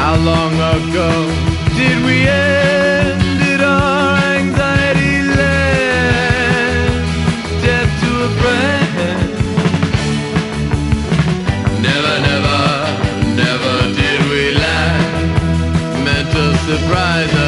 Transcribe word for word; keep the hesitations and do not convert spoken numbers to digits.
How long ago did we end? Did our anxiety lend death to a friend? Never, never, never did we lack mental surprise.